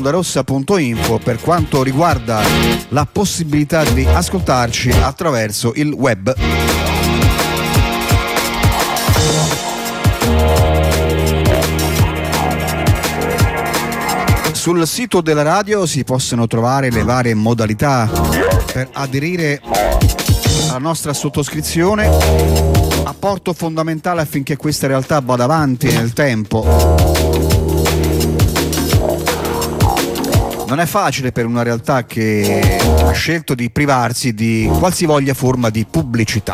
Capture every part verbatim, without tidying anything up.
rossa punto info per quanto riguarda la possibilità di ascoltarci attraverso il web. Sul sito della radio si possono trovare le varie modalità per aderire alla nostra sottoscrizione, apporto fondamentale affinché questa realtà vada avanti nel tempo. Non è facile per una realtà che ha scelto di privarsi di qualsivoglia forma di pubblicità.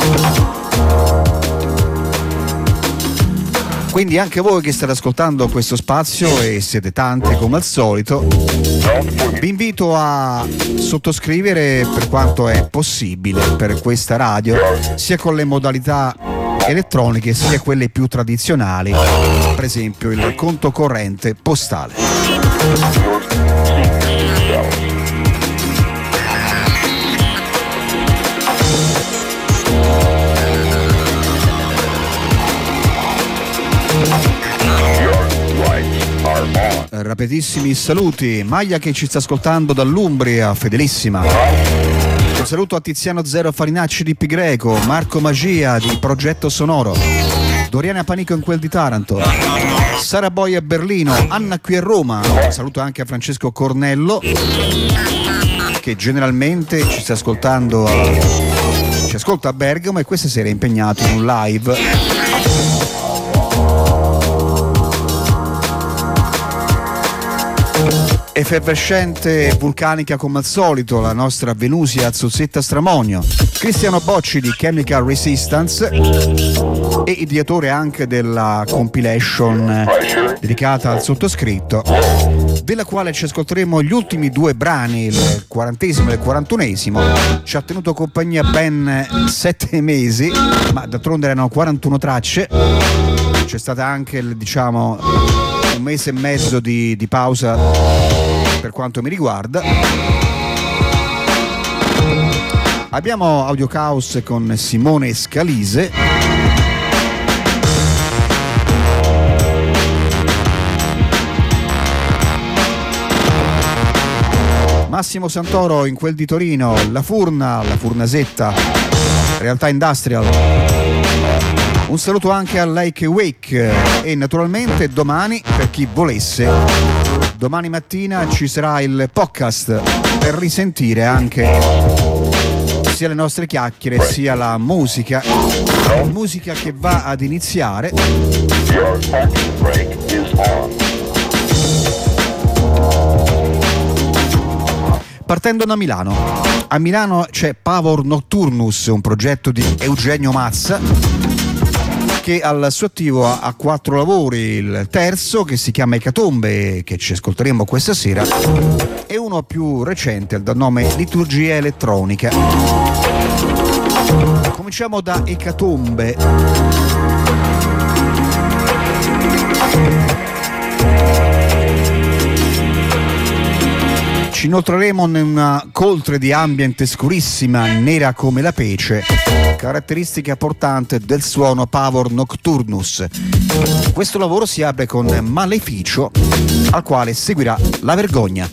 Quindi anche voi che state ascoltando questo spazio, e siete tanti come al solito, vi invito a sottoscrivere per quanto è possibile per questa radio, sia con le modalità elettroniche sia quelle più tradizionali, per esempio il conto corrente postale. Rapidissimi saluti, Maglia che ci sta ascoltando dall'Umbria, fedelissima. Un saluto a Tiziano Zero Farinacci di Pi Greco, Marco Magia di Progetto Sonoro, Doriana Panico in quel di Taranto, Sara Boia a Berlino, Anna qui a Roma. Un saluto anche a Francesco Cornello che generalmente ci sta ascoltando a, ci ascolta a Bergamo e questa sera è impegnato in un live. Effervescente e vulcanica come al solito la nostra Venusia Zuzzetta Stramonio, Cristiano Bocci di Chemical Resistance e ideatore anche della compilation dedicata al sottoscritto, della quale ci ascolteremo gli ultimi due brani, il quarantesimo e il quarantunesimo. Ci ha tenuto compagnia ben sette mesi, ma d'altronde erano quarantuno tracce. C'è stata anche, diciamo, un mese e mezzo di, di pausa per quanto mi riguarda. Abbiamo Audio Caos con Simone Scalise, Massimo Santoro in quel di Torino, La Furna, La Furnasetta, Realtà Industrial. Un saluto anche a Like Wake e naturalmente domani, per chi volesse, domani mattina ci sarà il podcast per risentire anche sia le nostre chiacchiere sia la musica, musica che va ad iniziare. Partendo da Milano. A Milano c'è Pavor Nocturnus, un progetto di Eugenio Mazza, che al suo attivo ha, ha quattro lavori. Il terzo, che si chiama Ecatombe, che ci ascolteremo questa sera, e uno più recente dal nome Liturgia Elettronica. Cominciamo da Ecatombe. Ci inoltreremo in una coltre di ambient scurissima, nera come la pece, caratteristica portante del suono Pavor Nocturnus. Questo lavoro si apre con Maleficio, al quale seguirà La Vergogna.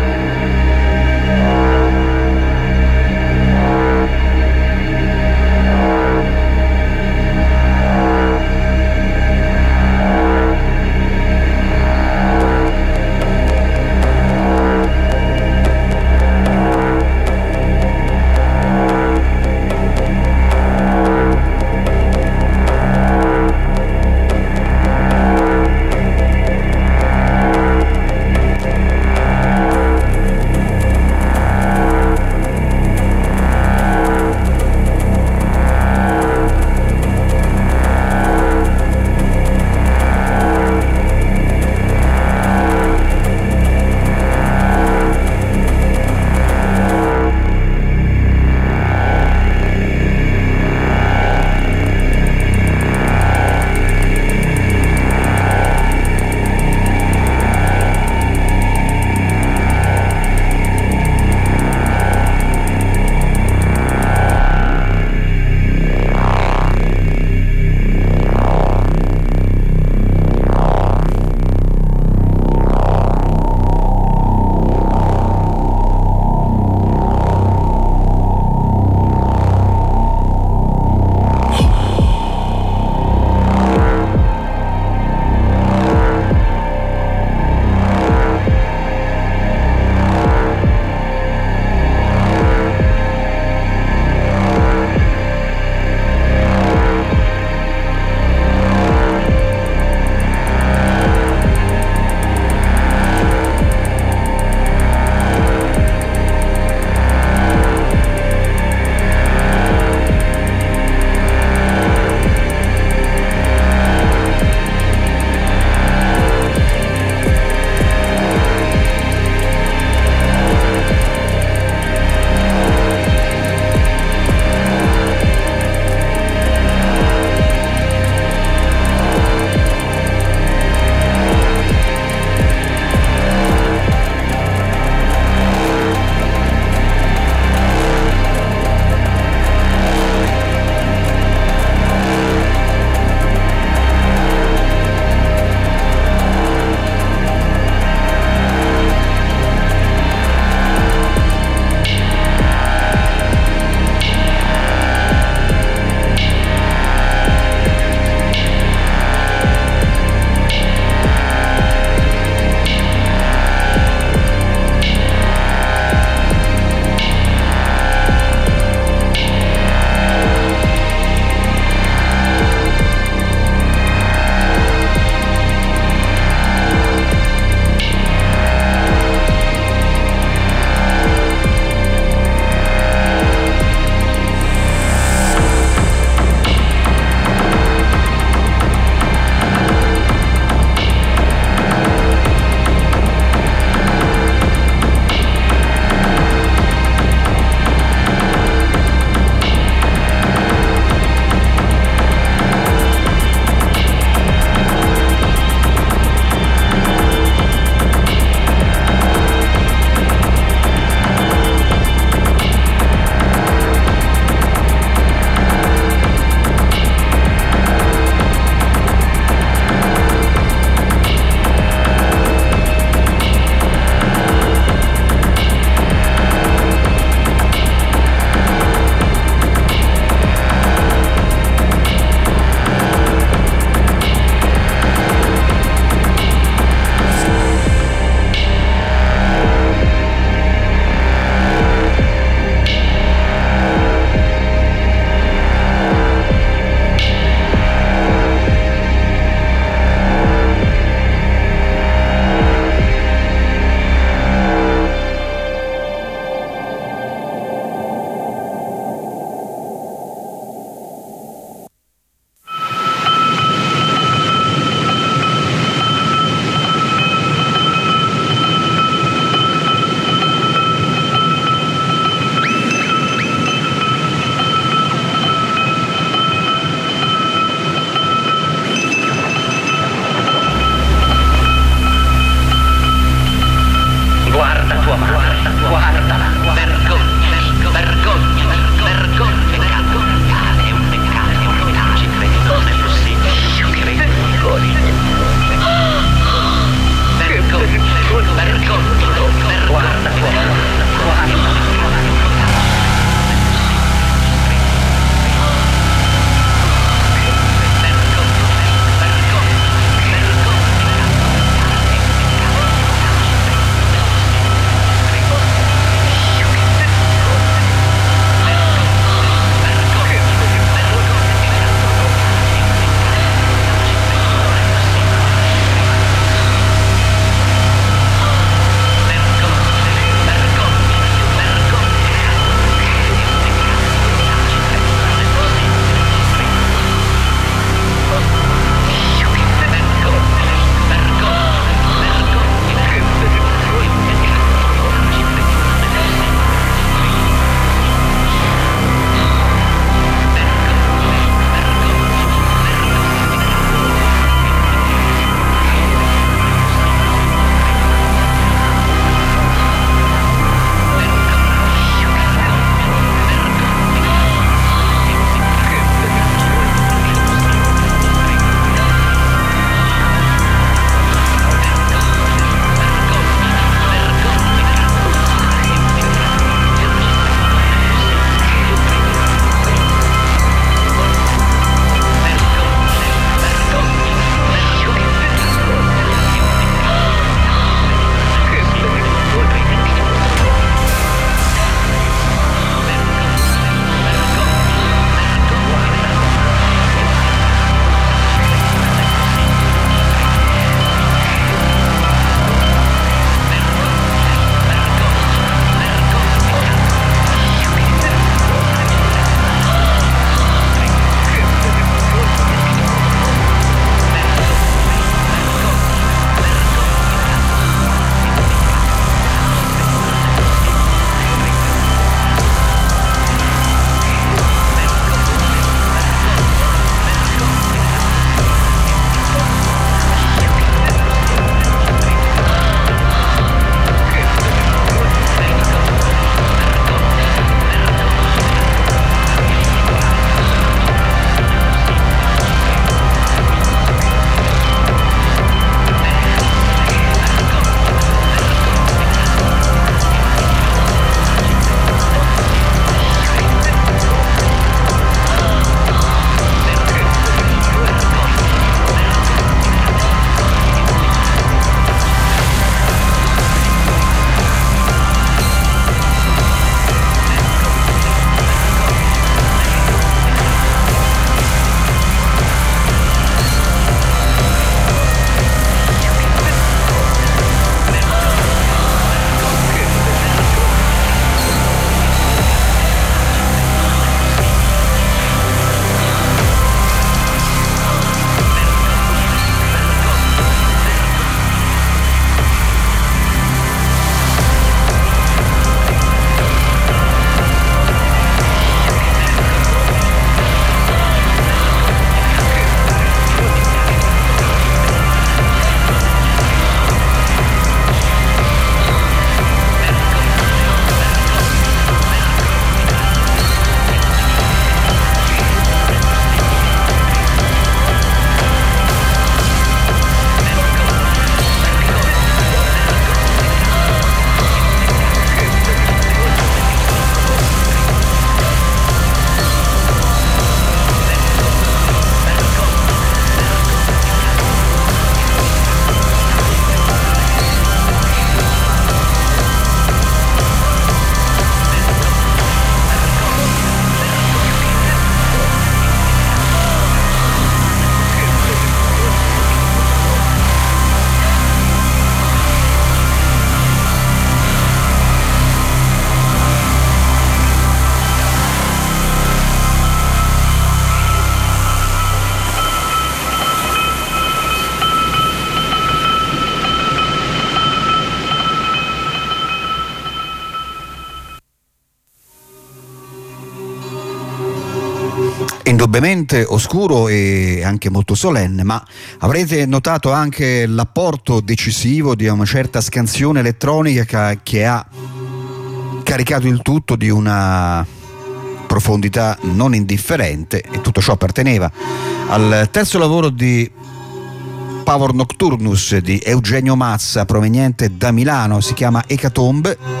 indubbiamente oscuro e anche molto solenne, ma avrete notato anche l'apporto decisivo di una certa scansione elettronica che ha caricato il tutto di una profondità non indifferente, e tutto ciò apparteneva al terzo lavoro di Pavor Nocturnus di Eugenio Mazza, proveniente da Milano, si chiama Ecatombe.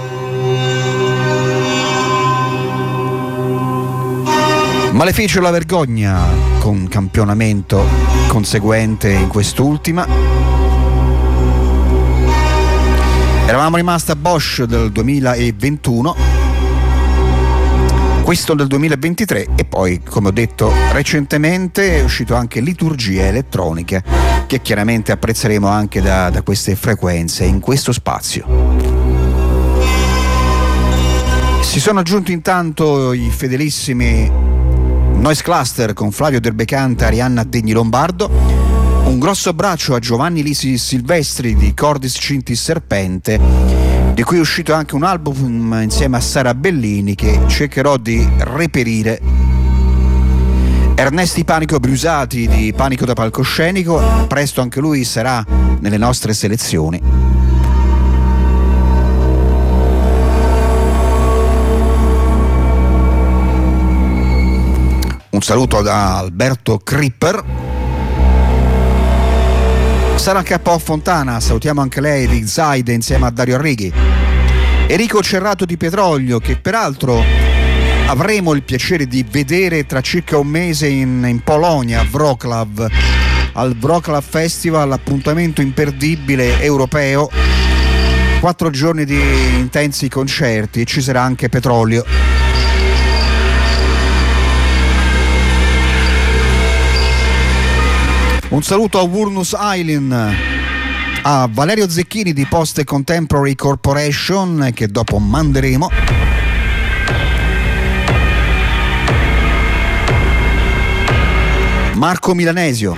Maleficio la vergogna, con campionamento conseguente in quest'ultima. Eravamo rimasti a Bosch del duemilaventuno, questo del duemilaventitré, e poi, come ho detto recentemente, è uscito anche Liturgia Elettronica, che chiaramente apprezzeremo anche da, da queste frequenze in questo spazio. Si sono aggiunti intanto i fedelissimi Noise Cluster con Flavio Del Becante, Arianna Degni Lombardo. Un grosso abbraccio a Giovanni Lisi Silvestri di Cordis Cintis Serpente, di cui è uscito anche un album insieme a Sara Bellini che cercherò di reperire. Ernesti Panico Brusati di Panico da Palcoscenico, presto anche lui sarà nelle nostre selezioni. Un saluto da Alberto Cripper. Sara K O Fontana, salutiamo anche lei, di Zaide insieme a Dario Arrighi. Enrico Cerrato di Petrolio, che peraltro avremo il piacere di vedere tra circa un mese in, in Polonia, a Wrocław, al Wrocław Festival, appuntamento imperdibile europeo, quattro giorni di intensi concerti, e ci sarà anche Petrolio. Un saluto a Wurnus Island, a Valerio Zecchini di Post Contemporary Corporation, che dopo manderemo. Marco Milanesio,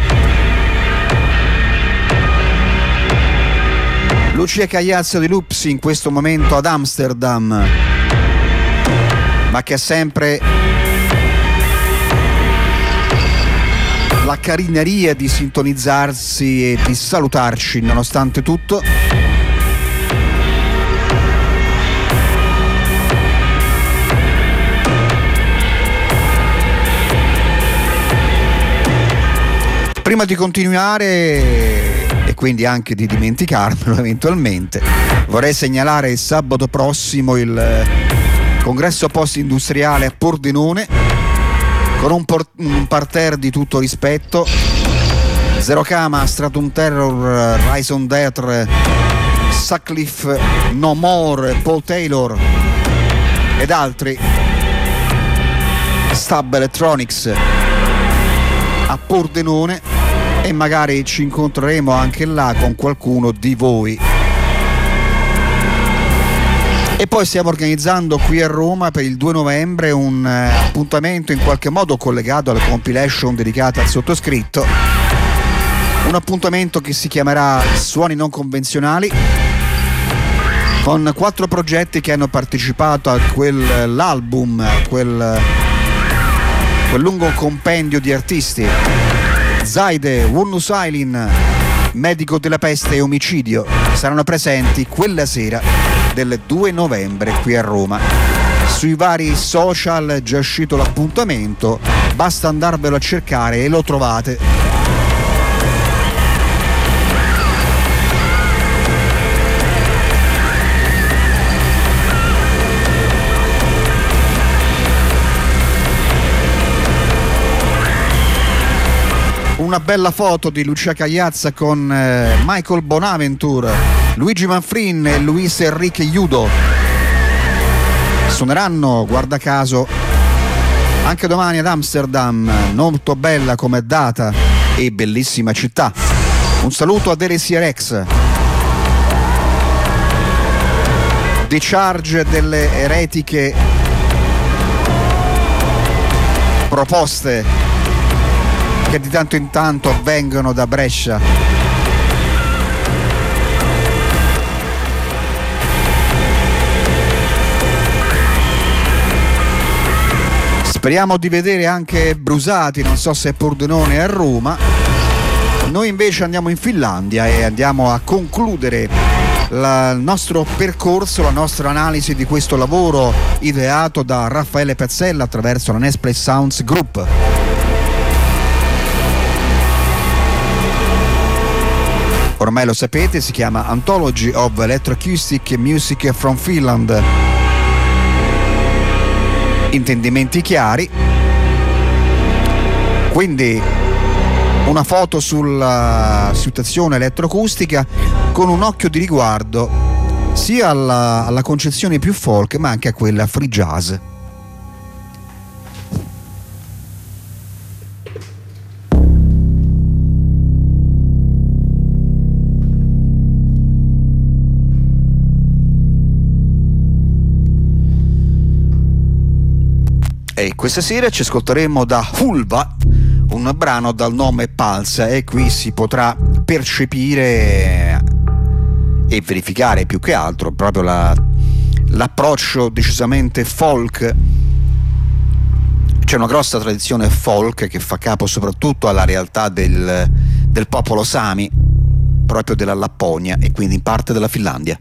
Lucia Cagliazzo di Lupsi, in questo momento ad Amsterdam, ma che ha sempre la carineria di sintonizzarsi e di salutarci nonostante tutto. Prima di continuare, e quindi anche di dimenticarmelo eventualmente, vorrei segnalare il sabato prossimo il congresso post-industriale a Pordenone, con un, por- un parterre di tutto rispetto: Zero Kama, Stratum Terror, Rise on Death, Sutcliffe, No More, Paul Taylor ed altri. Stab Electronics a Pordenone, e magari ci incontreremo anche là con qualcuno di voi. E poi stiamo organizzando qui a Roma per il due novembre un eh, appuntamento in qualche modo collegato alla compilation dedicata al sottoscritto, un appuntamento che si chiamerà Suoni non convenzionali, con quattro progetti che hanno partecipato a quell'album, quel, quel lungo compendio di artisti: Zaide, Wurnus Island, Medico della Peste e Omicidio. Saranno presenti quella sera del due novembre qui a Roma. Sui vari social è già uscito l'appuntamento, basta andarvelo a cercare e lo trovate. Una bella foto di Lucia Cagliazza con eh, Michael Bonaventure, Luigi Manfrin e Luis Enrique Judo. Suoneranno, guarda caso, anche domani ad Amsterdam, molto bella come data e bellissima città. Un saluto ad Eresia Rex. Decharge delle eretiche proposte che di tanto in tanto vengono da Brescia. Speriamo di vedere anche Brusati, non so se è Pordenone a Roma. Noi invece andiamo in Finlandia e andiamo a concludere la, il nostro percorso, la nostra analisi di questo lavoro ideato da Raffaele Pezzella attraverso la Nesplay Sounds Group. Ormai lo sapete, si chiama Anthology of Electroacoustic Music from Finland. Intendimenti chiari. Quindi una foto sulla situazione elettroacustica con un occhio di riguardo sia alla, alla concezione più folk ma anche a quella free jazz. E questa sera ci ascolteremo da Hulva un brano dal nome Pulse e qui si potrà percepire e verificare più che altro proprio la, l'approccio decisamente folk. C'è una grossa tradizione folk che fa capo soprattutto alla realtà del, del popolo Sami, proprio della Lapponia e quindi in parte della Finlandia.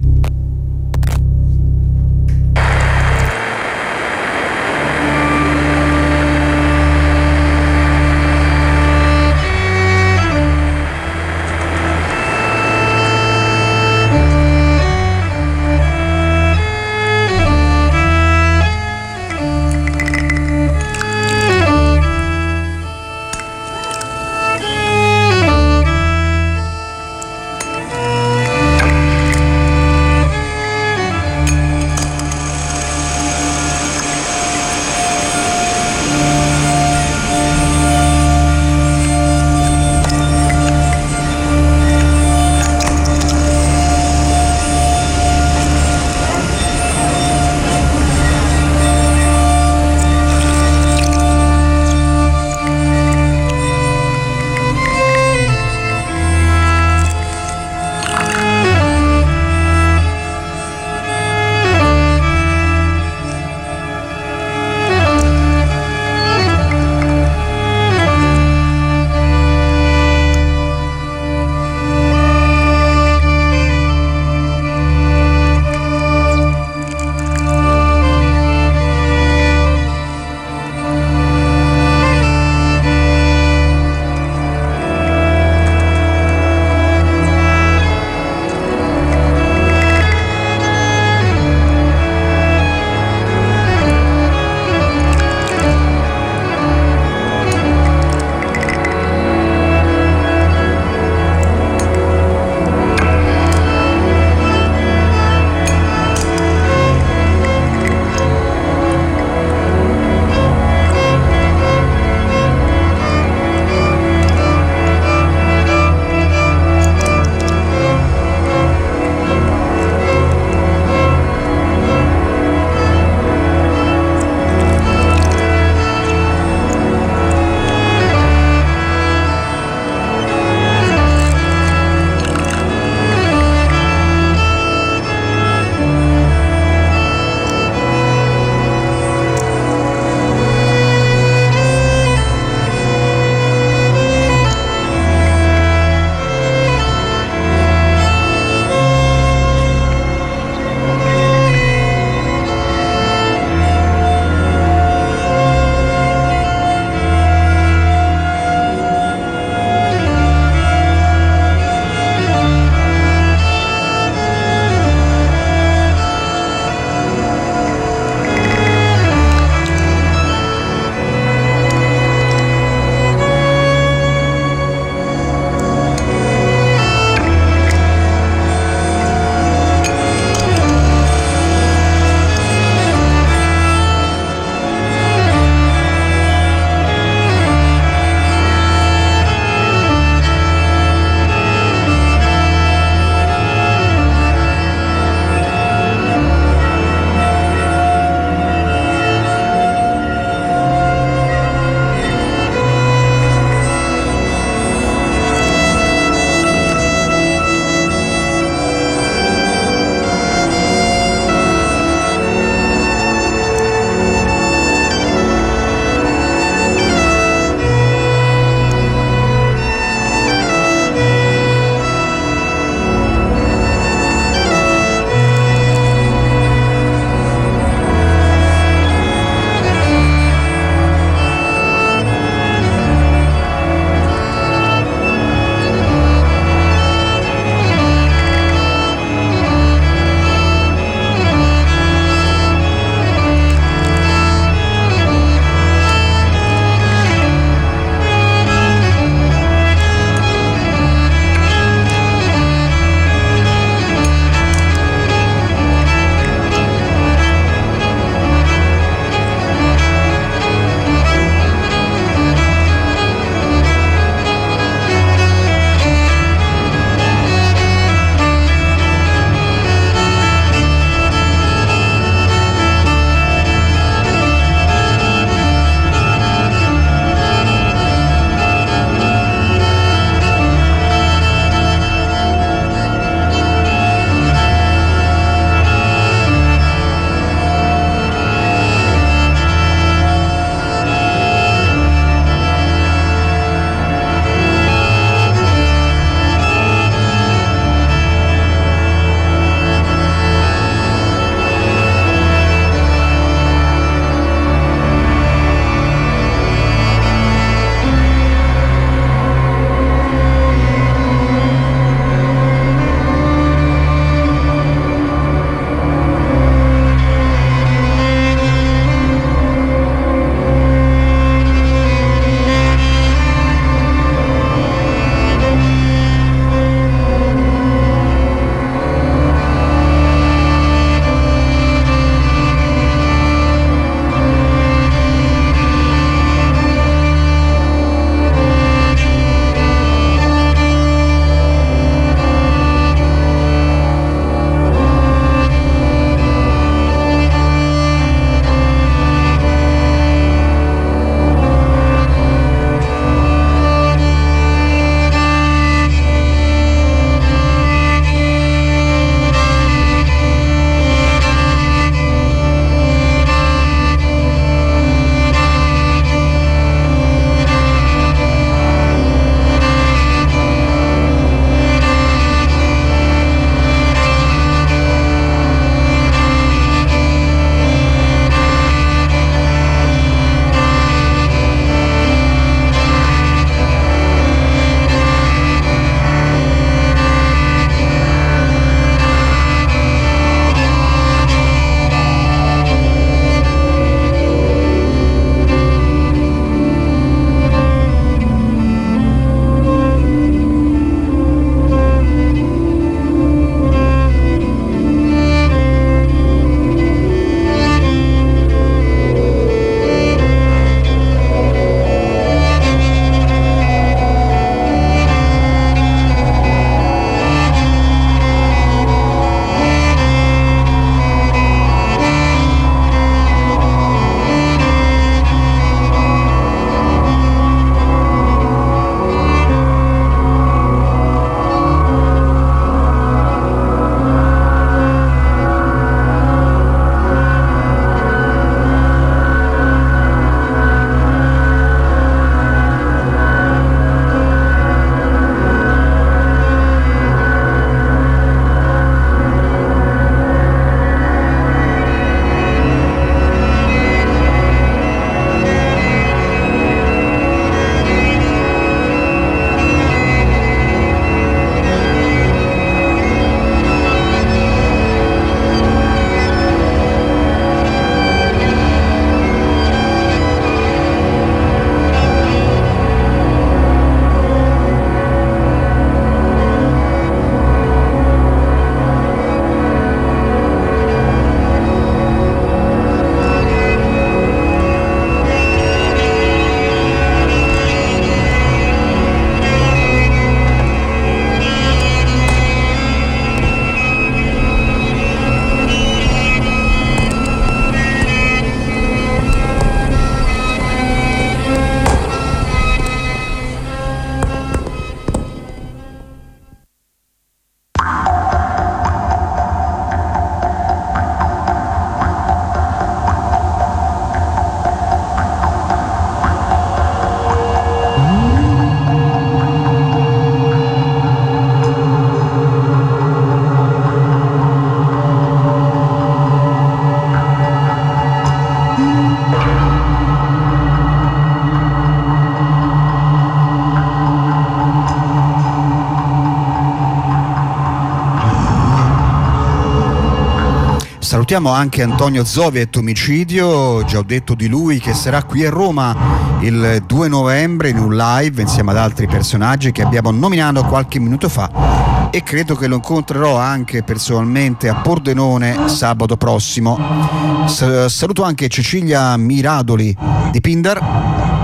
Salutiamo anche Antonio Zoviet Omicidio, già ho detto di lui che sarà qui a Roma il due novembre in un live insieme ad altri personaggi che abbiamo nominato qualche minuto fa, e credo che lo incontrerò anche personalmente a Pordenone sabato prossimo. S- saluto anche Cecilia Miradoli di Pindar.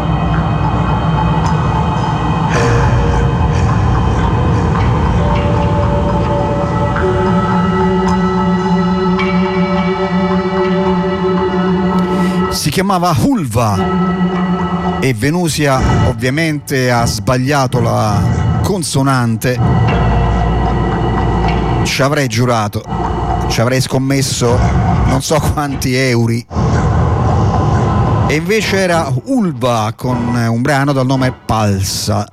Si chiamava Hulva e Venusia ovviamente ha sbagliato la consonante. Ci avrei giurato, ci avrei scommesso non so quanti euro, e invece era Hulva con un brano dal nome Palsa.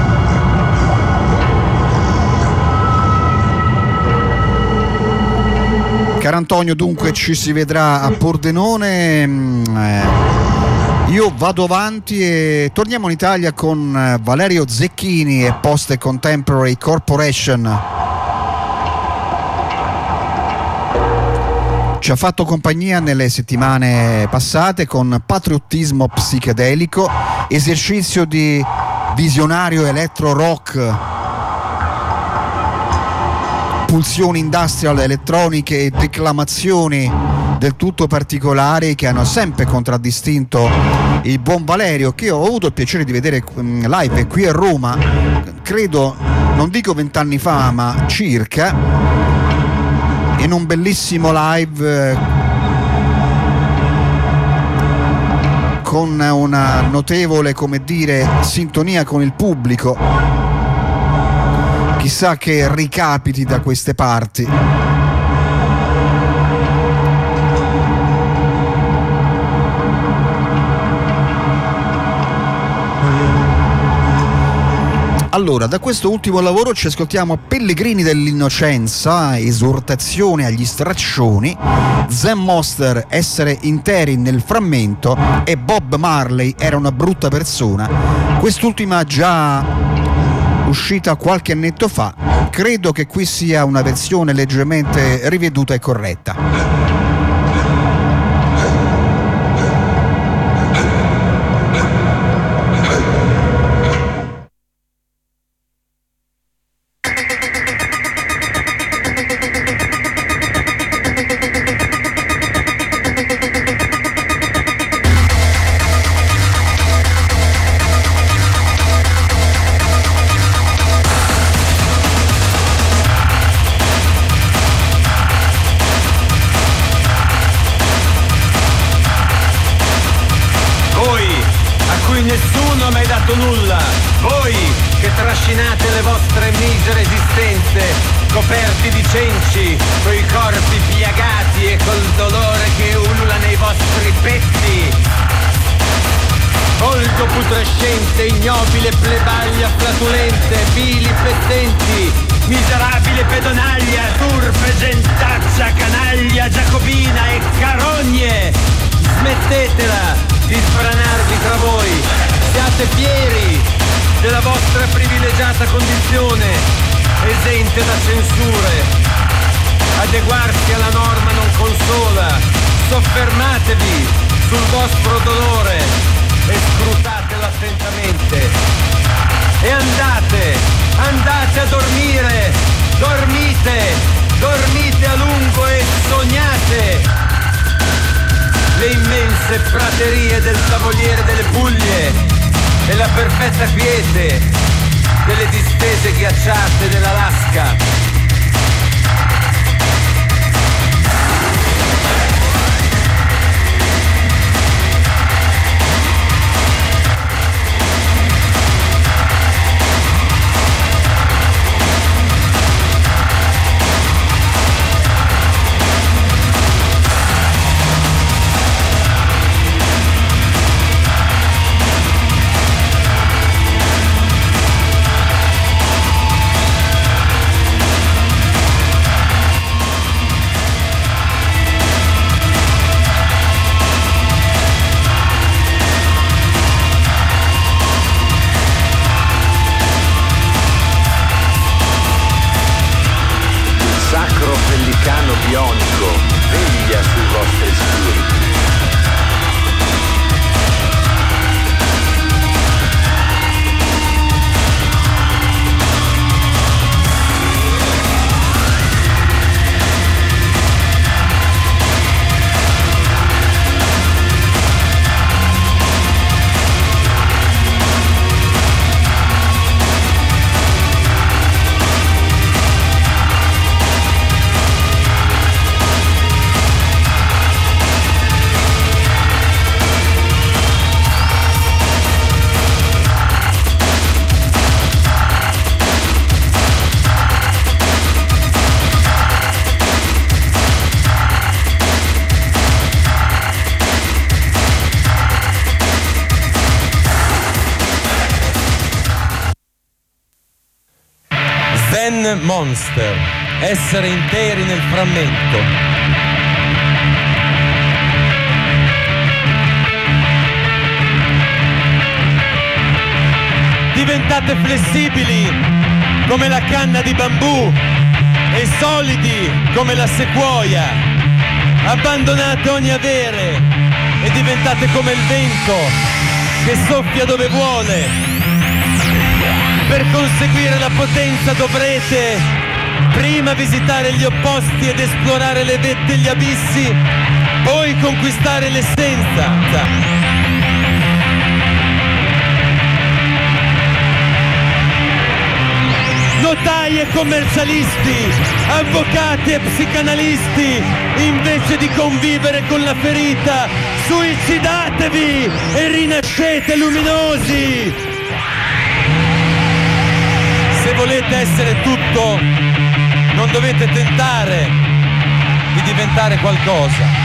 Caro Antonio, dunque ci si vedrà a Pordenone. Io vado avanti e torniamo in Italia con Valerio Zecchini e Post Contemporary Corporation. Ci ha fatto compagnia nelle settimane passate con patriottismo psichedelico, esercizio di visionario electro rock, pulsioni industrial elettroniche e declamazioni del tutto particolari che hanno sempre contraddistinto il buon Valerio, che ho avuto il piacere di vedere live qui a Roma, credo, non dico vent'anni fa, ma circa, in un bellissimo live con una notevole, come dire, sintonia con il pubblico. Chissà che ricapiti da queste parti. Allora, da questo ultimo lavoro ci ascoltiamo Pellegrini dell'Innocenza, esortazione agli straccioni, Zen Monster, essere interi nel frammento, e Bob Marley, era una brutta persona. Quest'ultima già uscita qualche annetto fa, credo che qui sia una versione leggermente riveduta e corretta. Nulla, voi che trascinate le vostre misere esistenze, coperti di cenci, coi corpi piagati e col dolore che ulula nei vostri petti. Volto putrescente, ignobile plebaglia flatulente, vili pettenti, miserabile pedonaglia, turpe gentaccia, canaglia, giacobina e carogne. Smettetela di sbranarvi tra voi. Siate fieri della vostra privilegiata condizione, esente da censure. Adeguarsi alla norma non consola. Soffermatevi sul vostro dolore e scrutatelo attentamente. E andate, andate a dormire, dormite, dormite a lungo e sognate le immense praterie del Tavoliere delle Puglie e la perfetta quiete delle distese ghiacciate dell'Alaska. Ben Monster, essere interi nel frammento. Diventate flessibili come la canna di bambù e solidi come la sequoia. Abbandonate ogni avere e diventate come il vento che soffia dove vuole. Per conseguire la potenza dovrete prima visitare gli opposti ed esplorare le vette e gli abissi, poi conquistare l'essenza. Notai e commercialisti, avvocati e psicanalisti, invece di convivere con la ferita, suicidatevi e rinascete luminosi! Se volete essere tutto, non dovete tentare di diventare qualcosa.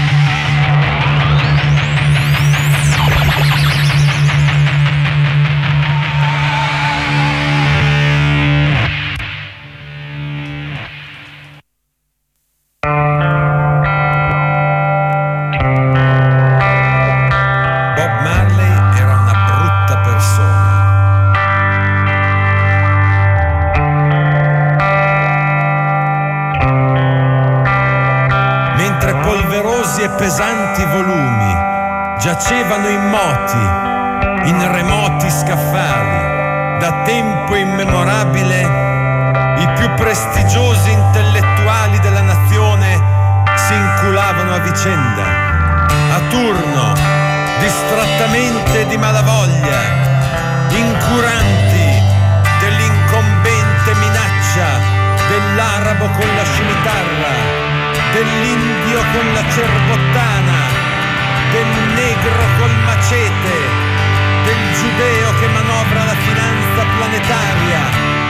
Pesanti volumi giacevano immoti in remoti scaffali. Da tempo immemorabile i più prestigiosi intellettuali della nazione si inculavano a vicenda, a turno, distrattamente di malavoglia, incuranti dell'incombente minaccia dell'arabo con la scimitarra, dell'indio con la cerbottana, del negro col macete, del giudeo che manovra la finanza planetaria.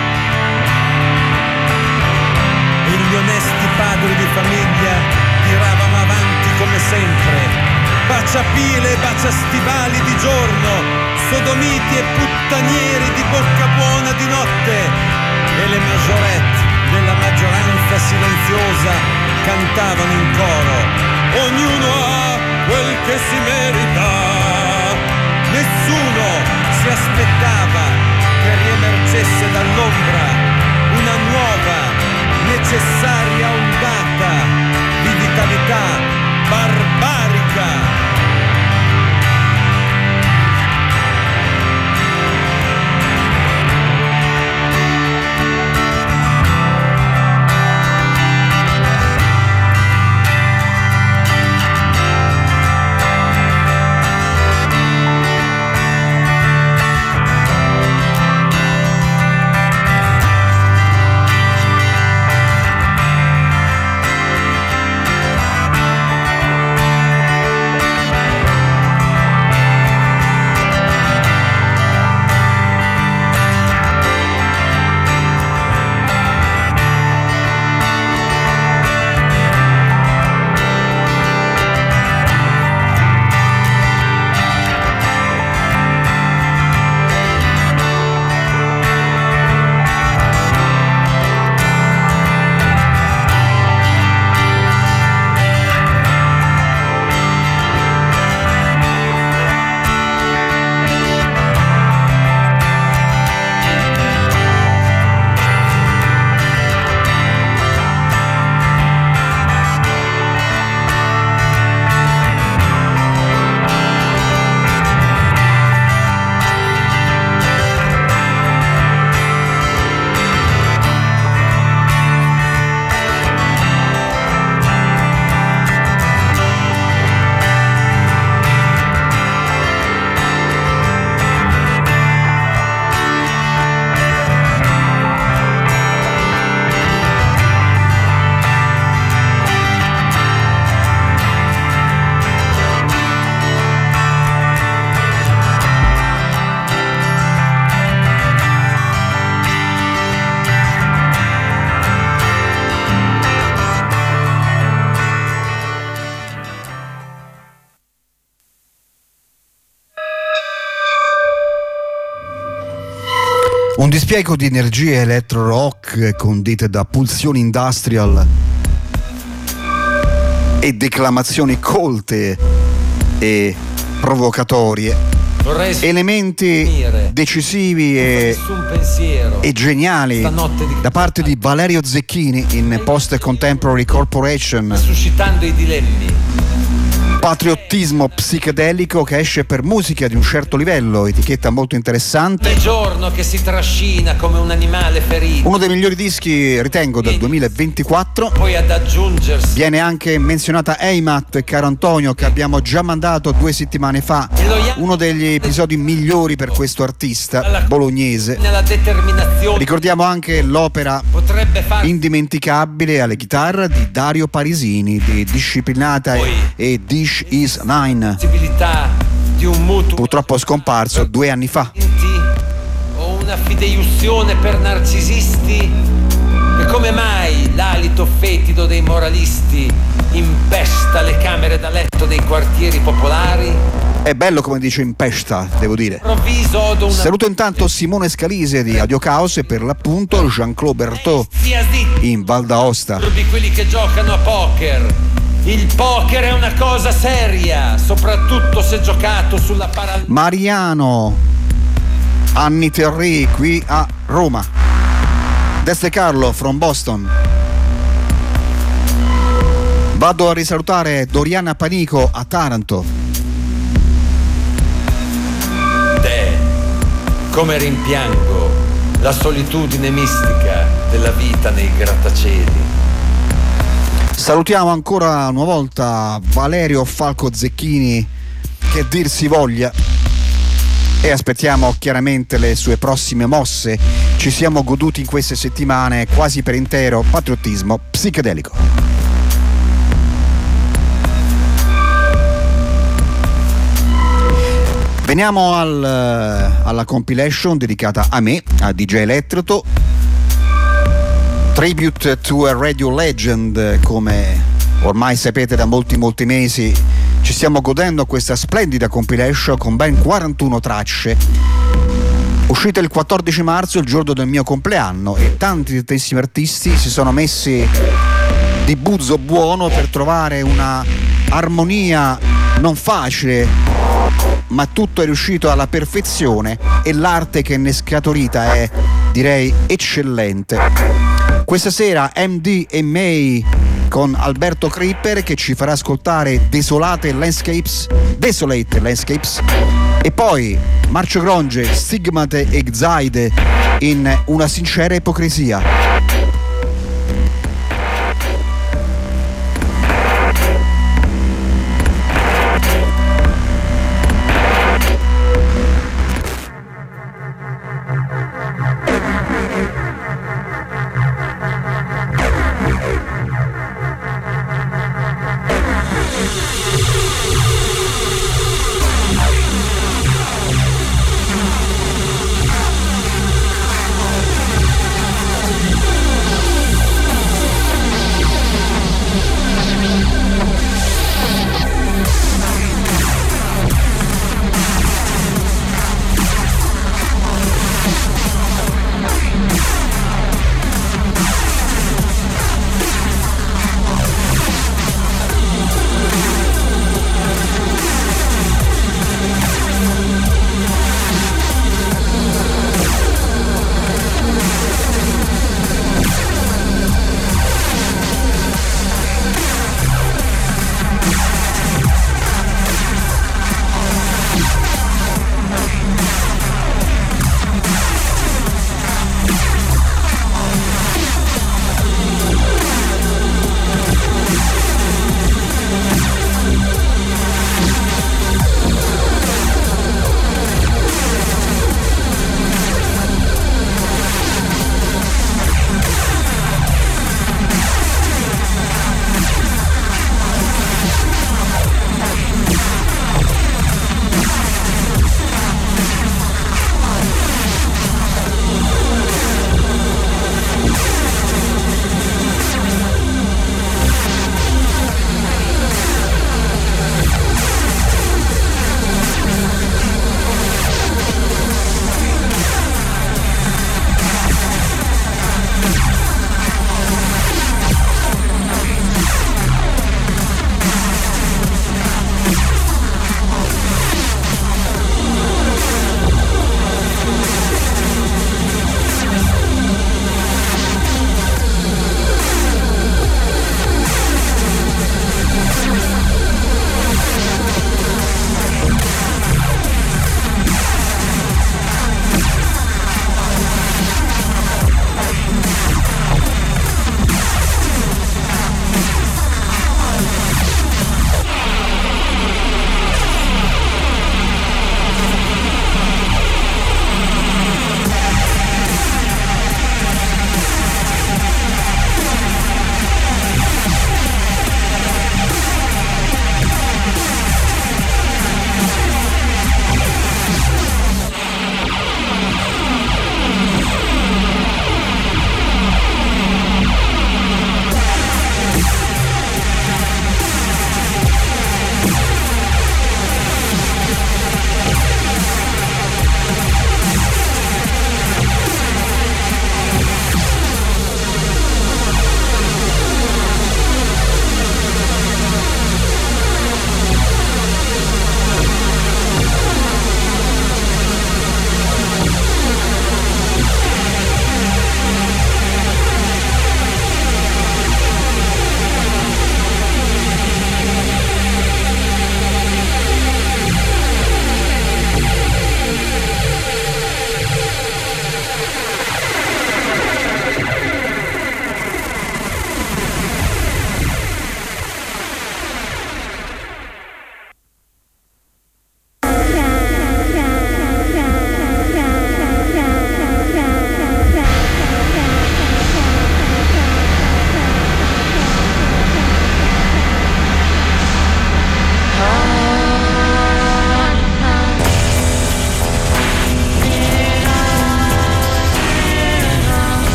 E gli onesti padri di famiglia tiravano avanti come sempre, baciapile e baciastivali di giorno, sodomiti e puttanieri di bocca buona di notte, e le majorette della maggioranza silenziosa cantavano in coro: ognuno ha quel che si merita. Nessuno si aspettava che riemergesse dall'ombra una nuova, necessaria ondata di vitalità barbarica. Un dispiego di energie electro rock condite da pulsioni industrial e declamazioni colte e provocatorie, elementi decisivi e, e geniali da parte di Valerio Zecchini in Post Contemporary Corporation, suscitando i dilemmi. Patriottismo psichedelico che esce per musica di un certo livello, etichetta molto interessante. Il giorno che si trascina come un animale ferito. Uno dei migliori dischi, ritengo, del duemilaventiquattro. Poi ad aggiungersi viene anche menzionata Heimat, caro Antonio, che abbiamo già mandato due settimane fa, uno degli episodi migliori per questo artista bolognese. Nella determinazione. Ricordiamo anche l'opera indimenticabile alle chitarre di Dario Parisini, di Disciplinata Poi. e Dish Is Nine, di un mutuo purtroppo scomparso due anni fa. O una fideiussione per narcisisti? E come mai l'alito fetido dei moralisti impesta le camere da letto dei quartieri popolari? È bello come dice impesta, devo dire. Una... Saluto intanto Simone Scalise di Radio Caos e per l'appunto Jean-Claude Berthaud in Val d'Aosta. Quelli che giocano a poker. Il poker è una cosa seria, soprattutto se giocato sulla parallela. Mariano Anni Terry qui a Roma. Deste Carlo from Boston. Vado a risalutare Doriana Panico a Taranto. Te, come rimpiango la solitudine mistica della vita nei grattacieli. Salutiamo ancora una volta Valerio Falco Zecchini, che dir si voglia, e aspettiamo chiaramente le sue prossime mosse. Ci siamo goduti in queste settimane quasi per intero patriottismo psichedelico. Veniamo al, alla compilation dedicata a me, a D J Electroto, Tribute to a Radio Legend, come ormai sapete da molti molti mesi. Ci stiamo godendo questa splendida compilation con ben quarantuno tracce, uscita il quattordici marzo, il giorno del mio compleanno, e tanti tantissimi artisti si sono messi di buzzo buono per trovare una armonia non facile, ma tutto è riuscito alla perfezione e l'arte che ne è scaturita è, direi, eccellente. Questa sera M D e May con Alberto Creeper, che ci farà ascoltare Desolate Landscapes, Desolate Landscapes, e poi Marcio Gronge, Stigmate e Zaide in Una sincera ipocrisia.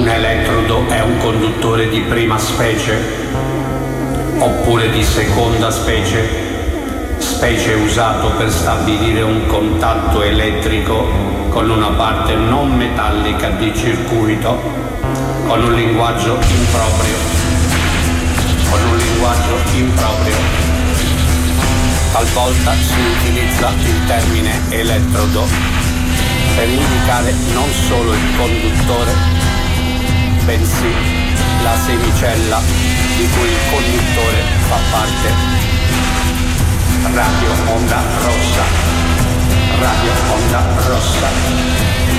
Un elettrodo è un conduttore di prima specie oppure di seconda specie, specie usato per stabilire un contatto elettrico con una parte non metallica di circuito, con un linguaggio improprio, con un linguaggio improprio. Talvolta si utilizza il termine elettrodo per indicare non solo il conduttore, bensì la semicella di cui il conduttore fa parte. Radio Onda Rossa, Radio Onda Rossa.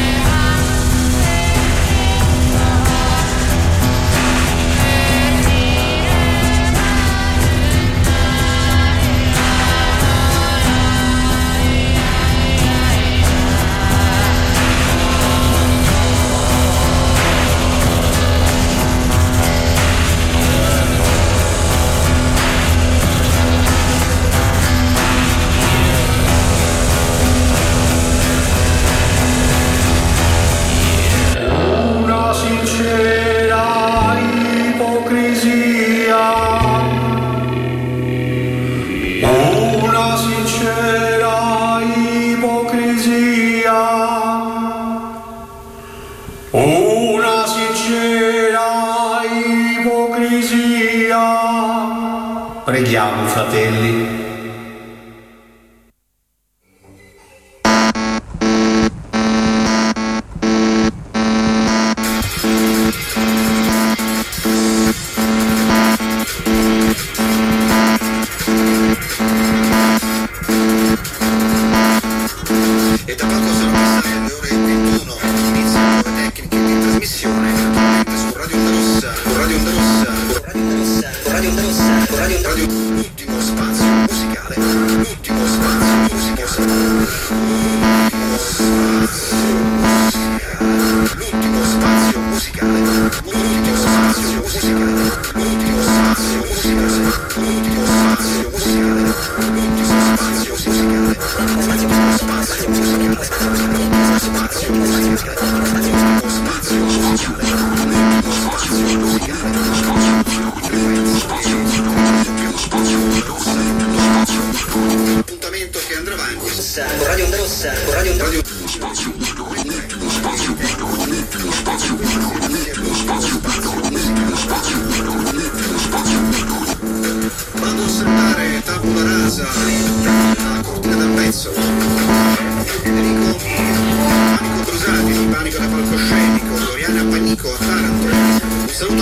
Preghiamo, fratelli. E da poco sono passate le ore ventuno, iniziano nuove tecniche di trasmissione su Radio Onda Rossa, con Radio Onda Rossa, con Radio Onda Rossa, con Radio Onda Rossa, l'ultimo spazio musicale, l'ultimo spazio musicale, l'ultimo spazio musicale, l'ultimo spazio musicale, l'ultimo spazio musicale, l'ultimo spazio musicale, l'ultimo spazio musicale, l'ultimo spazio musicale, l'ultimo spazio musicale, l'ultimo spazio musicale, appuntamento che andrà avanti con Radio Onda Rossa, con Radio Onda Rossa. Vado a salutare Tabula Rasa, a Cortina del Pezzo, Federico Panico Crusati, Panico da Palcoscenico, Doriana Panico a Taranto. Un saluto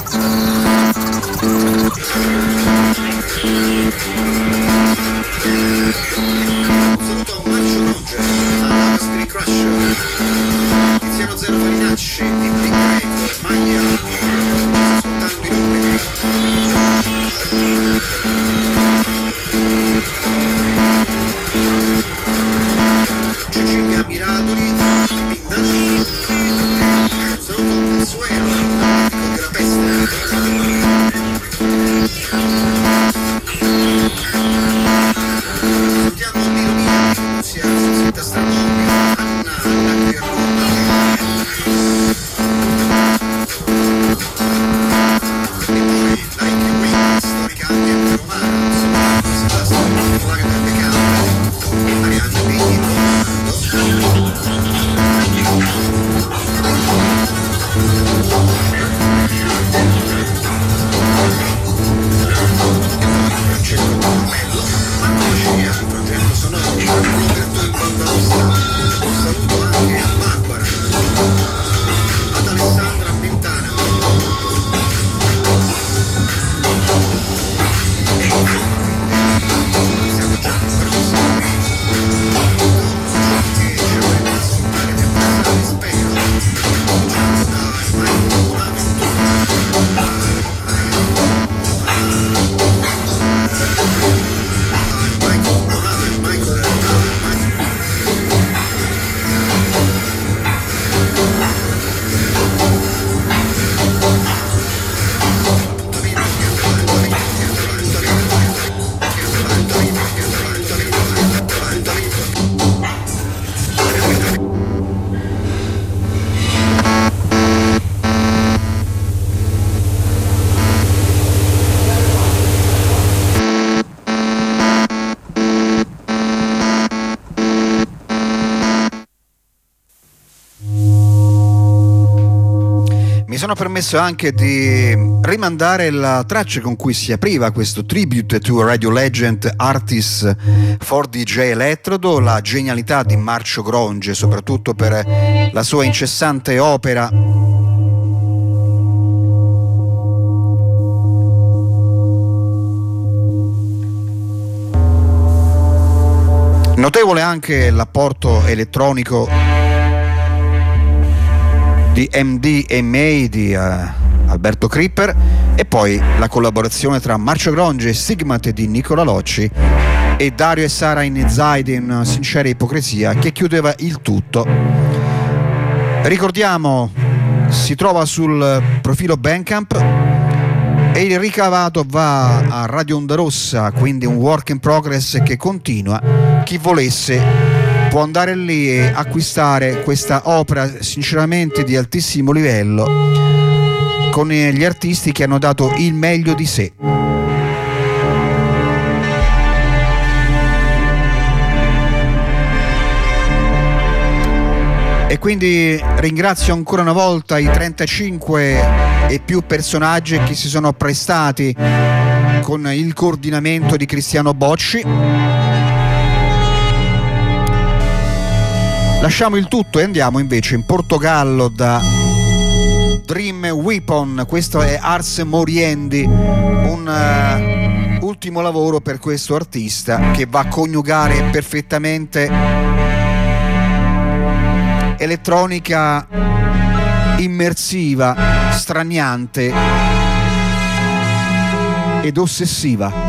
Un saluto a Marcio Roger, alla Spirit Crusher, Tiziano Zero Farinacci, di Big Break, Maglia, soltanto i numeri. Cecilia Miradoli, Pindano, saluto a Consuelo, della Peste. sono permesso anche di rimandare la traccia con cui si apriva questo tribute to Radio Legend Artists for D J Elettrodo, la genialità di Marcio Gronge, soprattutto per la sua incessante opera notevole anche l'apporto elettronico di M D M A di uh, Alberto Cripper, e poi la collaborazione tra Marcio Gronge e Stigmat di Nicola Locci e Dario e Sara in Zaid in Sincera Ipocrisia, che chiudeva il tutto. Ricordiamo, si trova sul profilo Bandcamp e il ricavato va a Radio Onda Rossa, quindi un work in progress che continua. Chi volesse può andare lì e acquistare questa opera sinceramente di altissimo livello, con gli artisti che hanno dato il meglio di sé. E quindi ringrazio ancora una volta i trentacinque e più personaggi che si sono prestati con il coordinamento di Cristiano Bocci. Lasciamo il tutto e andiamo invece in Portogallo da Dream Weapon. Questo è Ars Moriendi, un uh, ultimo lavoro per questo artista che va a coniugare perfettamente elettronica immersiva, straniante ed ossessiva.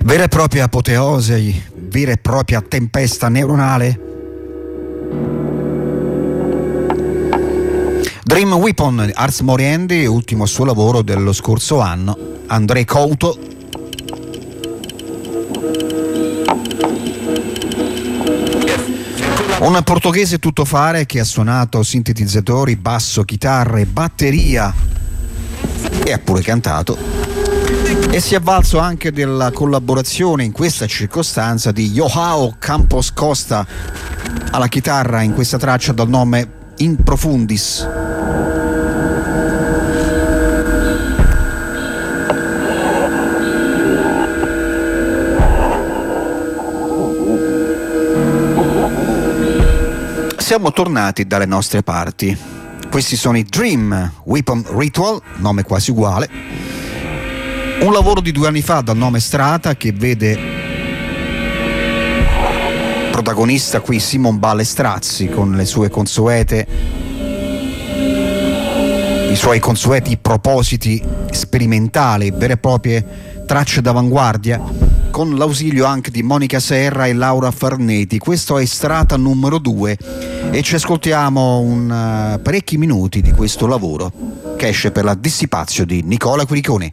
Vera e propria apoteosi, vera e propria tempesta neuronale. Dream Weapon, Ars Moriendi, ultimo suo lavoro dello scorso anno. André Couto. Un portoghese tuttofare che ha suonato sintetizzatori, basso, chitarre, batteria e ha pure cantato. E si è avvalso anche della collaborazione in questa circostanza di Joao Campos Costa alla chitarra in questa traccia dal nome In Profundis. Siamo tornati dalle nostre parti. Questi sono i Dream Weapon Ritual, nome quasi uguale. Un lavoro di due anni fa dal nome Strata che vede protagonista qui Simon Balestrazzi con le sue consuete, i suoi consueti propositi sperimentali, vere e proprie tracce d'avanguardia, con l'ausilio anche di Monica Serra e Laura Farneti. Questo è Strata numero due e ci ascoltiamo un, uh, parecchi minuti di questo lavoro che esce per la Dissipazio di Nicola Quiriconi.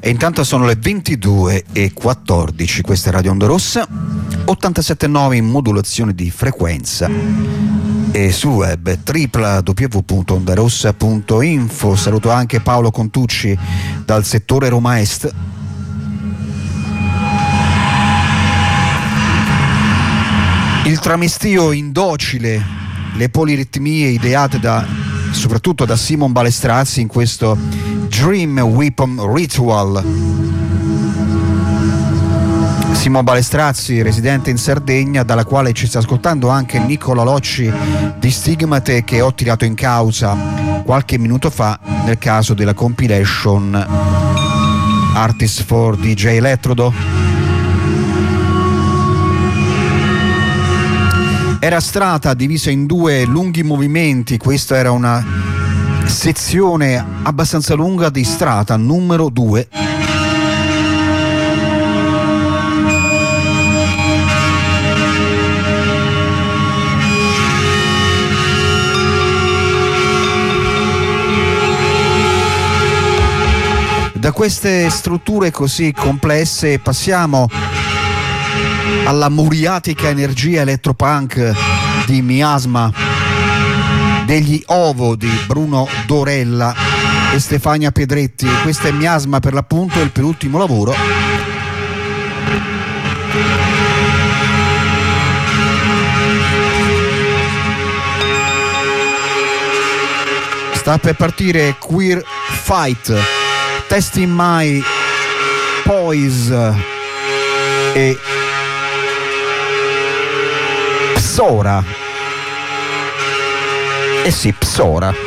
E intanto sono le ventidue e quattordici, questa è Radio Onda Rossa, ottantasette virgola nove in modulazione di frequenza e sul web w w w punto ondarossa punto info. Saluto anche Paolo Contucci dal settore Roma Est. Il tramestio indocile, le poliritmie ideate da, soprattutto da Simon Balestrazzi in questo Dream Weapon Ritual. Simon Balestrazzi, residente in Sardegna, dalla quale ci sta ascoltando anche Nicola Locci di Stigmate, che ho tirato in causa qualche minuto fa nel caso della compilation Artists for D J Elettrodo. Era Strata divisa in due lunghi movimenti, questa era una sezione abbastanza lunga di Strata numero due. Da queste strutture così complesse passiamo alla muriatica energia elettropunk di Miasma, degli Ovo di Bruno Dorella e Stefania Pedretti. Questa è Miasma, per l'appunto, il penultimo lavoro. Sta per partire Queer Fight, Testing My Poise e Psora. Eh sì, Psora.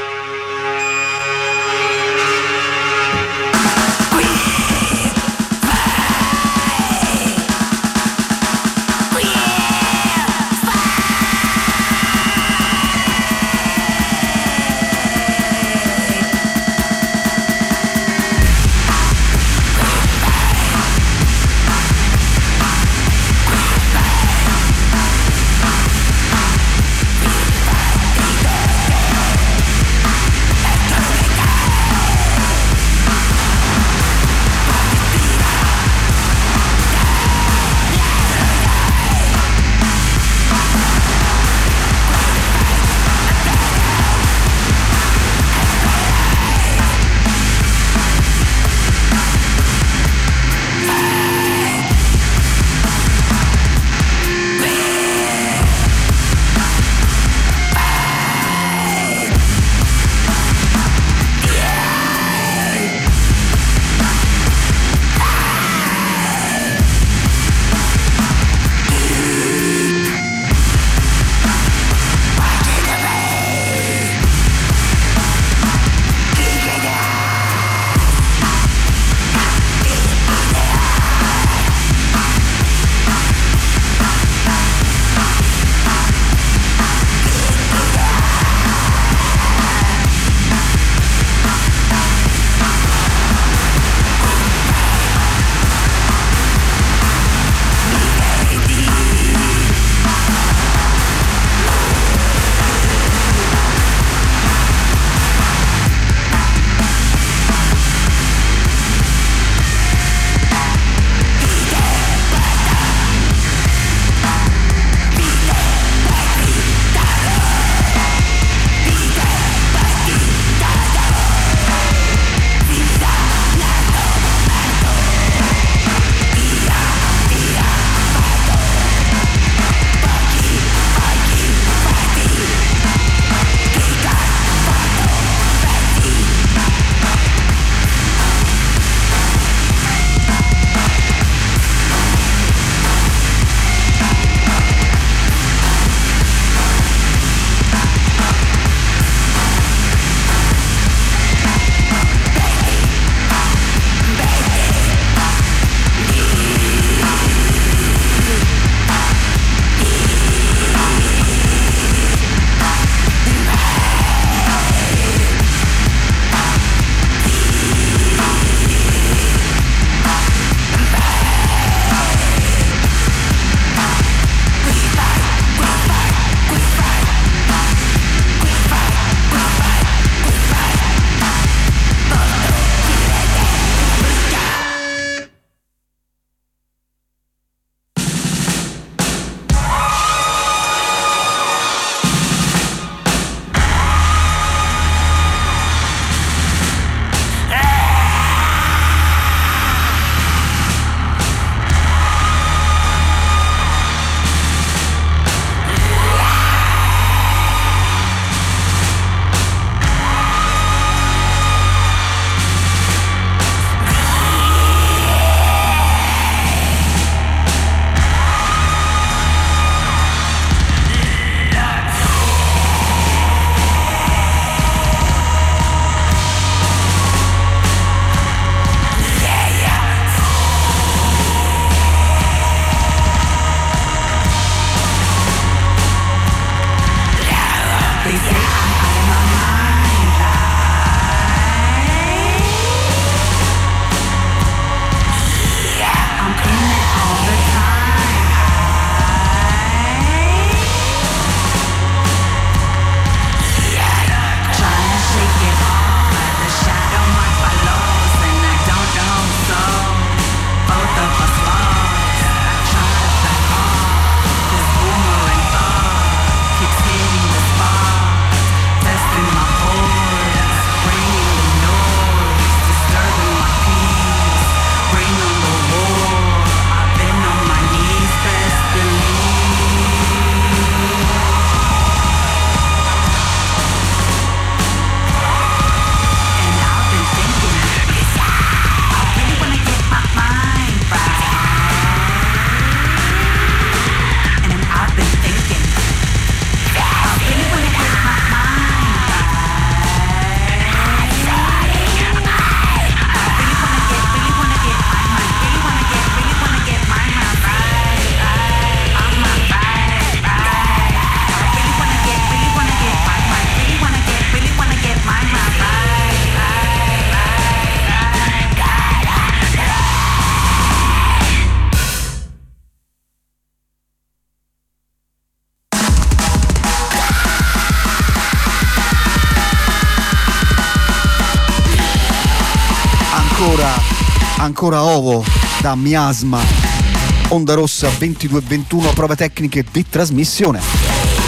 Ancora Ovo da Miasma. Onda Rossa ventidue ventuno, prove tecniche di trasmissione.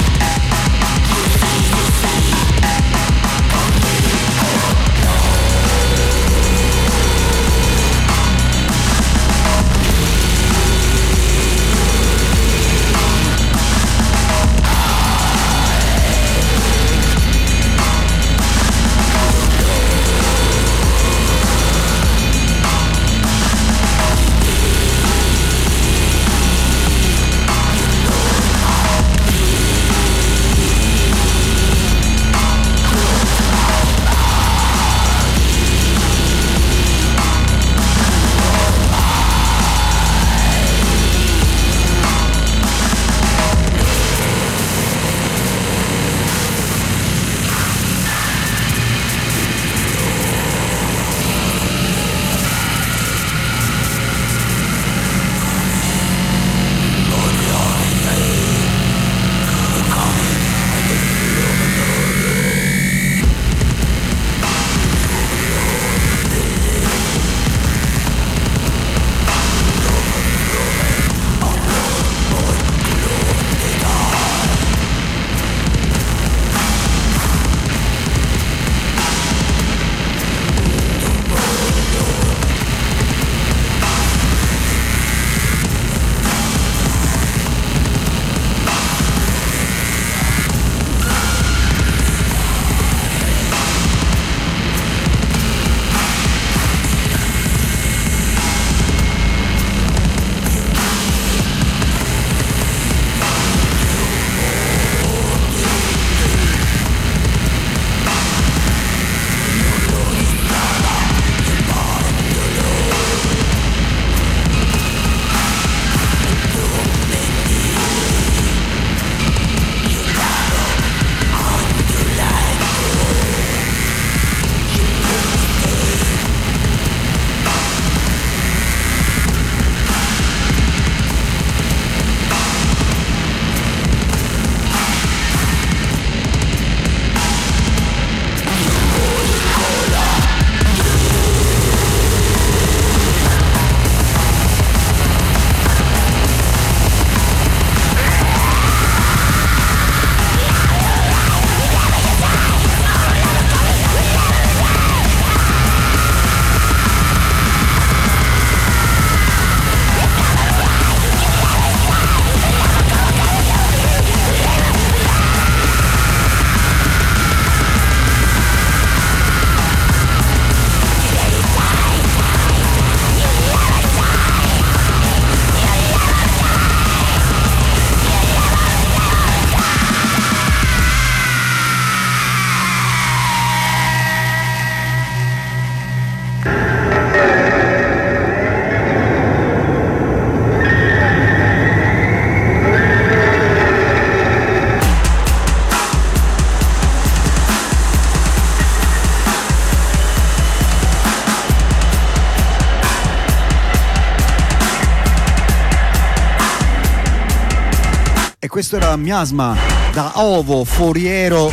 Questo era Miasma da Ovo, foriero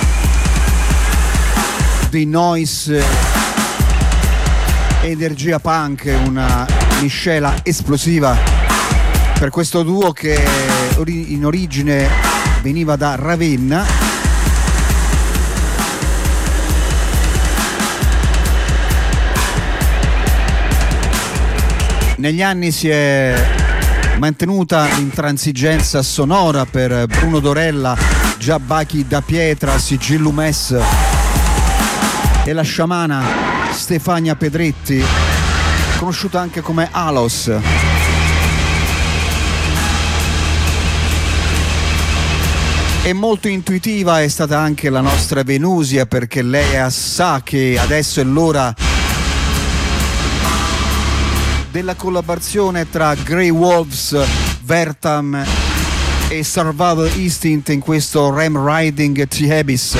di noise, energia punk, una miscela esplosiva per questo duo che in origine veniva da Ravenna. Negli anni si è mantenuta l'intransigenza sonora per Bruno Dorella, Giabbachi da Pietra, Sigillumes e la sciamana Stefania Pedretti, conosciuta anche come Alos. E molto intuitiva è stata anche la nostra Venusia, perché lei sa che adesso è l'ora della collaborazione tra Grey Wolves, Vertam e Survival Instinct in questo Ram Riding The Abyss.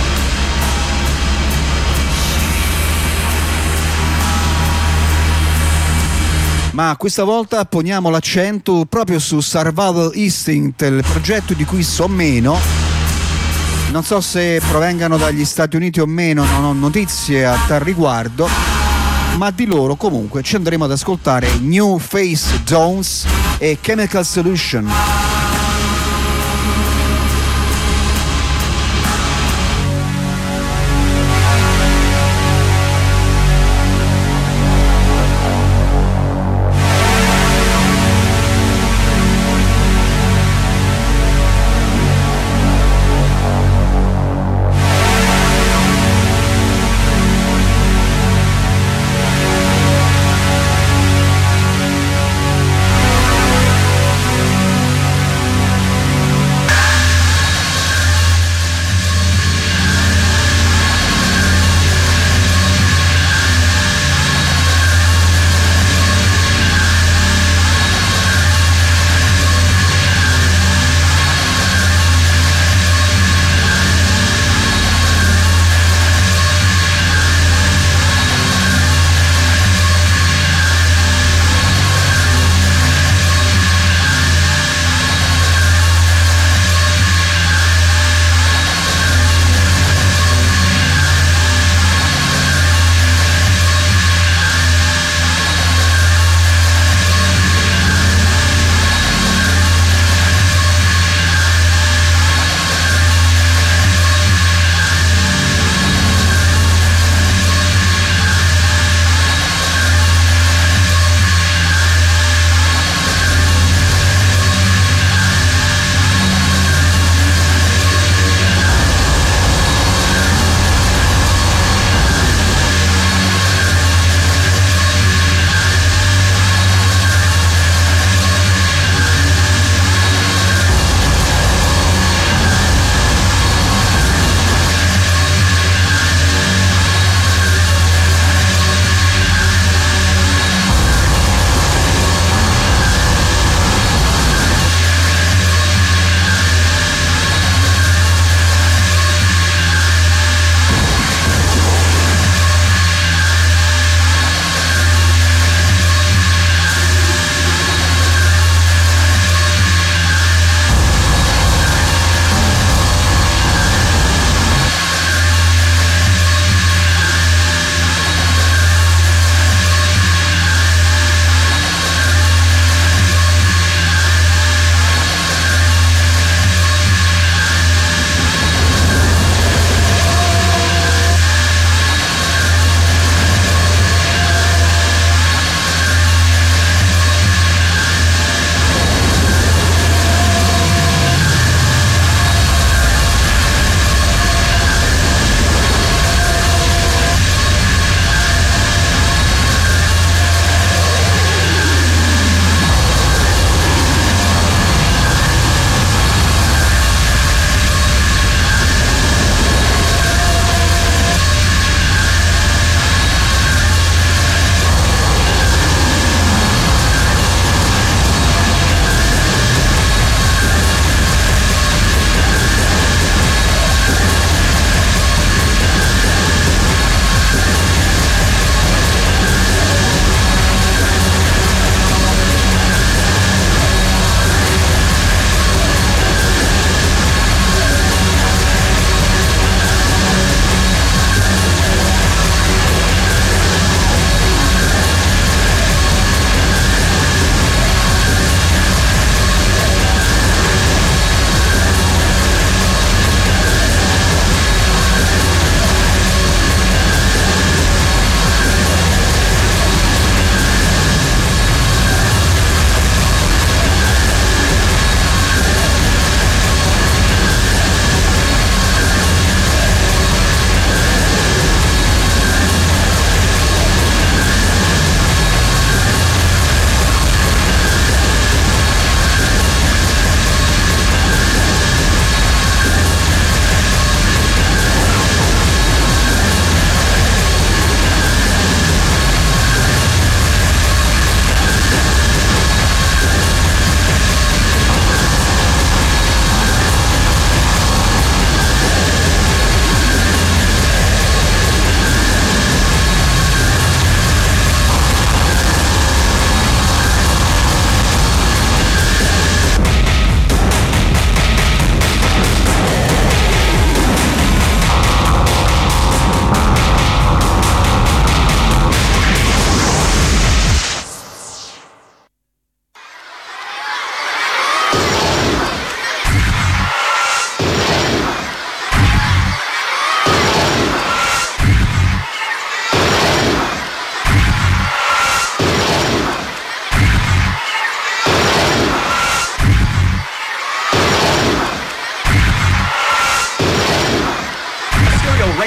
Ma questa volta poniamo l'accento proprio su Survival Instinct, il progetto di cui so meno. Non so se provengano dagli Stati Uniti o meno, non ho notizie a tal riguardo, ma di loro comunque ci andremo ad ascoltare New Face Dawns e Chemical Solution.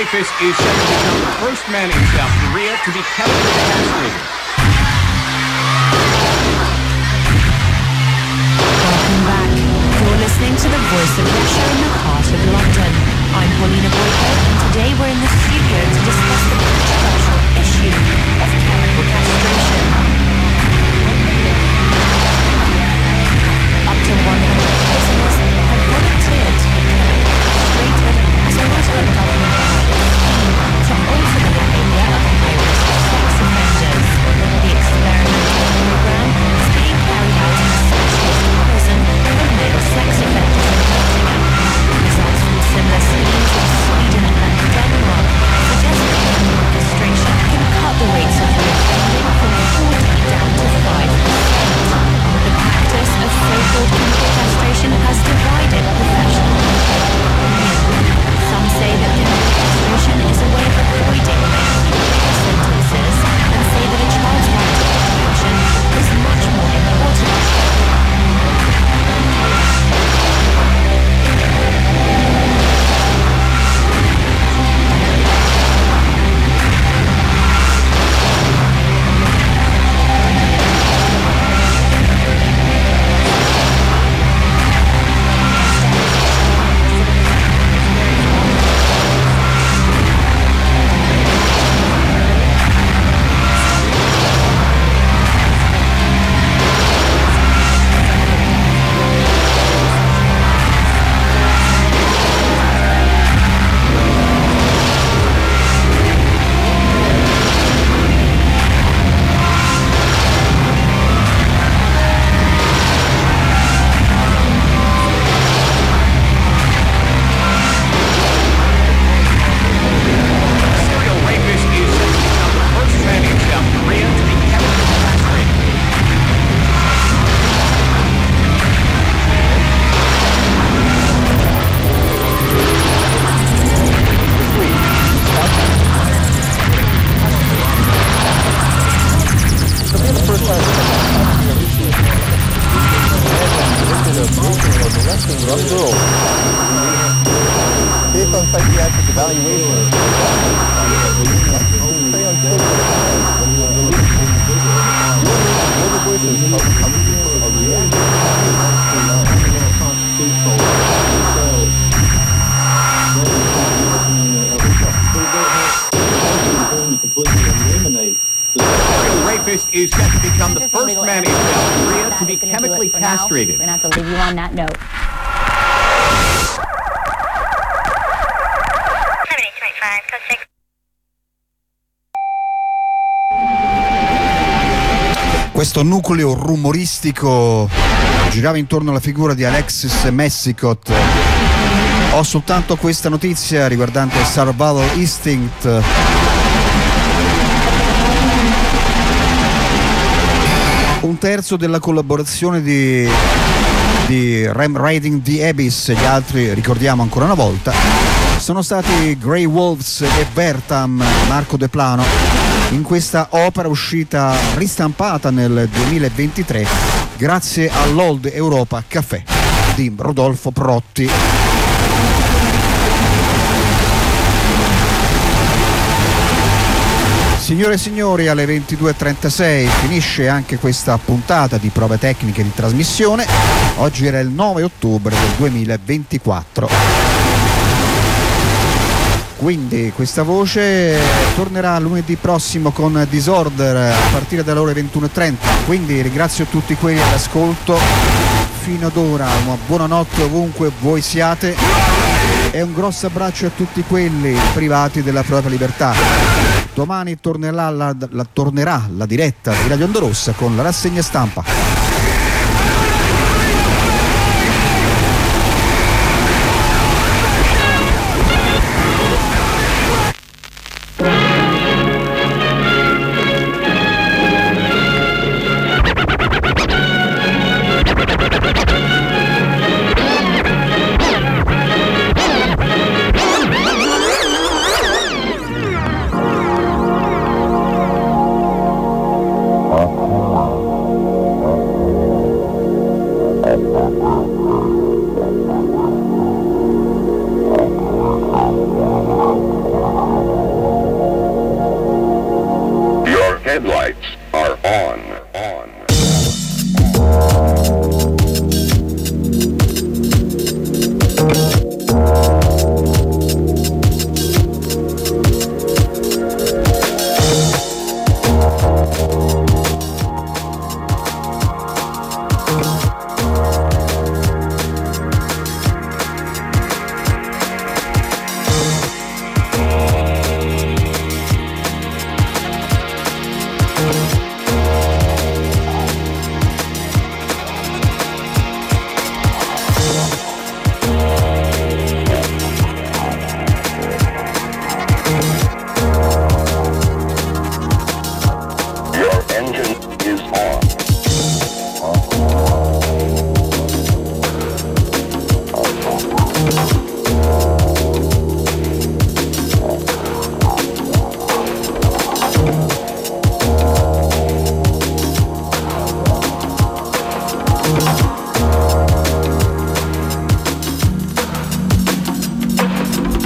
rapist is set to become the first man in South Korea to be chemically castrated. Welcome back. You're listening to the voice of Russia in the heart of London. I'm Paulina Boyko, and today we're in the studio to discuss the controversial issue of chemical castration. Up to one hundred prisoners have volunteered to be chemically castrated as a part of a government-provided scheme to alter the behavior of high-risk sex offenders. The experimental program is being carried out in a specialist prison for male sex offenders in Nottingham. Results from similar schemes in Sweden and Denmark suggest that chemical castration can cut the rates of reoffending from forty down to five percent. The practice of so-called chemical castration has divided professional opinion. Some say that chemical castration is a way of avoiding lengthy sentences and say that a child's right to protection is much more important. Is set to become the first man in South Korea to be chemically castrated. We're going to have to leave you on that note. Questo nucleo rumoristico girava intorno alla figura di Alexis Messicot. Ho soltanto questa notizia riguardante Survival Instinct. Un terzo della collaborazione di, di Ram Riding the Abyss, gli altri ricordiamo ancora una volta, sono stati Grey Wolves e Vertam, Marco De Plano, in questa opera uscita ristampata nel duemilaventitré grazie all'Old Europa Café di Rodolfo Protti. Signore e signori, alle ventidue e trentasei finisce anche questa puntata di prove tecniche di trasmissione. Oggi era il nove ottobre del duemilaventiquattro. Quindi questa voce tornerà lunedì prossimo con Disorder a partire dalle ore ventuno e trenta. Quindi ringrazio tutti quelli all'ascolto fino ad ora. Una buonanotte ovunque voi siate e un grosso abbraccio a tutti quelli privati della propria libertà. Domani tornerà la, la, tornerà la diretta di Radio Onda Rossa con la rassegna stampa.